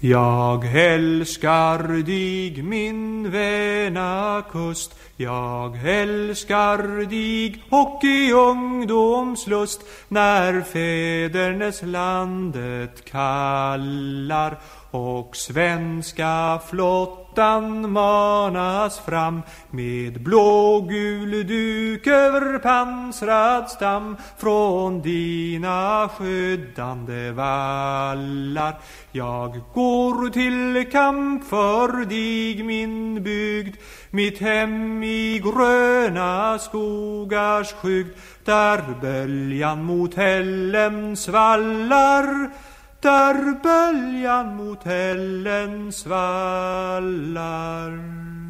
Jag älskar dig, min väna kust. Jag älskar dig och i ungdomslust, när fädernes landet kallar och svenska flottan manas fram med blågul duk över pansrad stam från dina skyddande vallar. Jag går till kamp för dig, min bygd, mitt hem i gröna skogars skygd, där böljan mot hällen svallar, där böljan mot hällen svallar.